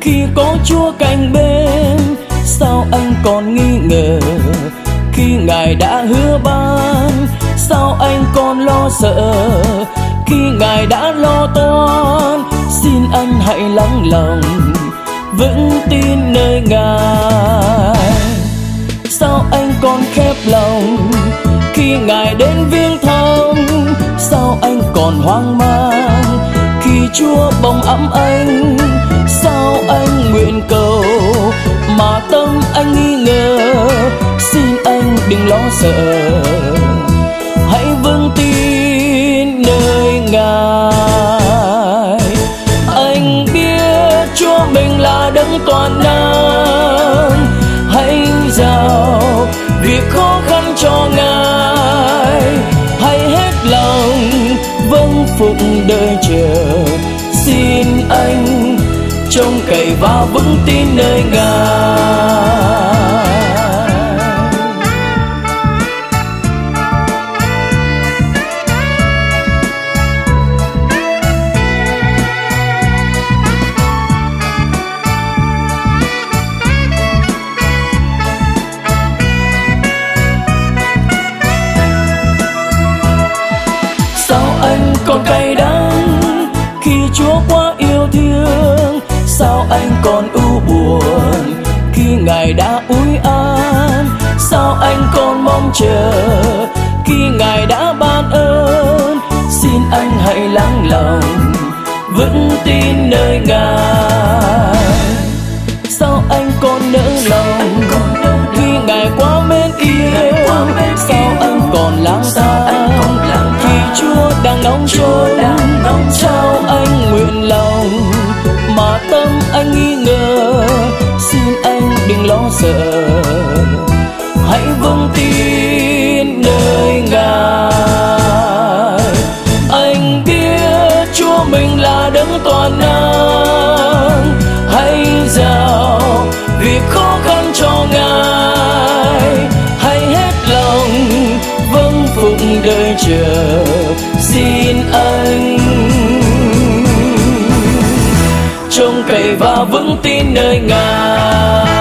khi có Chúa cạnh bên, sao anh còn nghi ngờ? Khi Ngài đã hứa ban, sao anh còn lo sợ? Khi Ngài đã lo toan, xin anh hãy lắng lòng vững tin nơi Ngài. Sao anh còn khép lòng khi Ngài đến viếng thăm? Sao anh còn hoang mang khi Chúa bồng ẵm anh? Sao anh nguyện cầu mà tâm anh nghi ngờ? Xin anh đừng lo sợ, hãy vững tin nơi Ngài. Anh biết Chúa mình là đấng toàn năng, hãy giao việc khó khăn cho Ngài, hãy hết lòng vâng phục đợi chờ. Xin anh trông cậy và vững tin nơi Ngài. Anh còn cay đắng khi Chúa quá yêu thương? Sao anh còn u buồn khi Ngài đã ủi an? Sao anh còn mong chờ khi Ngài đã ban ơn? Xin anh hãy lắng lòng vững tin nơi Ngài. Sao anh còn nỡ lòng khi Ngài quá mến yêu? Sao anh còn lang thang khi Chúa đang nóng trôi? Sao anh nguyện lòng mà tâm anh nghi ngờ? Xin anh đừng lo sợ, hãy vững tin nơi Ngài. Anh biết Chúa mình là đấng toàn năng, hãy giao việc khó khăn cho Ngài, hãy hết lòng vâng phục đợi chờ. Xin anh trông cậy và vững tin nơi Ngài.